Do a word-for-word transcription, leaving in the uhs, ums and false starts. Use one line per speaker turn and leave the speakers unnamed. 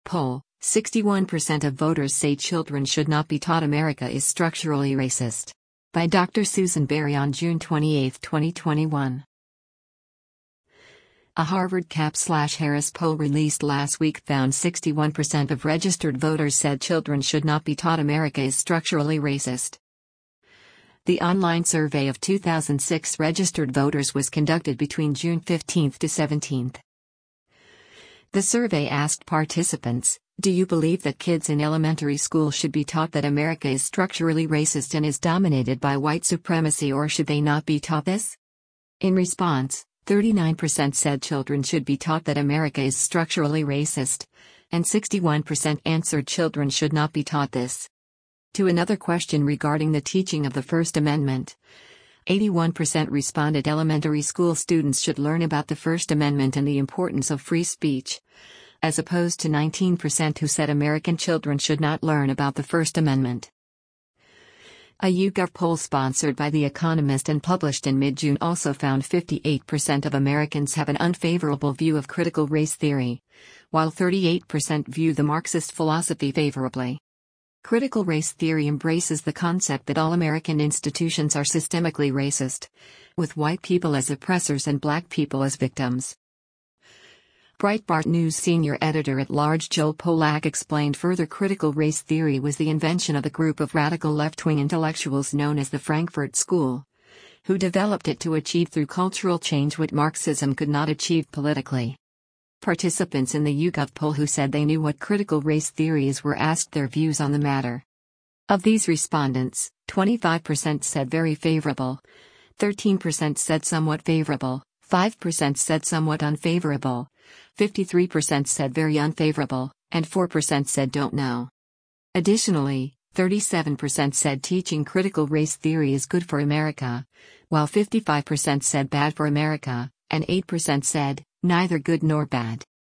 poll, sixty-one percent of voters say children should not be taught America is structurally racist. By Doctor Susan Berry on June twenty-eighth, twenty twenty-one. A Harvard Cap/Harris poll released last week found sixty-one percent of registered voters said children should not be taught America is structurally racist. The online survey of two thousand six registered voters was conducted between June fifteenth to seventeenth. The survey asked participants, "Do you believe that kids in elementary school should be taught that America is structurally racist and is dominated by white supremacy, or should they not be taught this?" In response, thirty-nine percent said children should be taught that America is structurally racist, and sixty-one percent answered children should not be taught this. To another question regarding the teaching of the First Amendment, eighty-one percent responded elementary school students should learn about the First Amendment and the importance of free speech, as opposed to nineteen percent who said American children should not learn about the First Amendment. A YouGov poll sponsored by The Economist and published in mid-June also found fifty-eight percent of Americans have an unfavorable view of critical race theory, while thirty-eight percent view the Marxist philosophy favorably. Critical race theory embraces the concept that all American institutions are systemically racist, with white people as oppressors and black people as victims. Breitbart News senior editor-at-large Joel Pollack explained further critical race theory was the invention of a group of radical left-wing intellectuals known as the Frankfurt School, who developed it to achieve through cultural change what Marxism could not achieve politically. Participants in the YouGov poll who said they knew what critical race theory is were asked their views on the matter. Of these respondents, twenty-five percent said very favorable, thirteen percent said somewhat favorable, five percent said somewhat unfavorable, fifty-three percent said very unfavorable, and four percent said don't know. Additionally, thirty-seven percent said teaching critical race theory is good for America, while fifty-five percent said bad for America, and eight percent said neither good nor bad.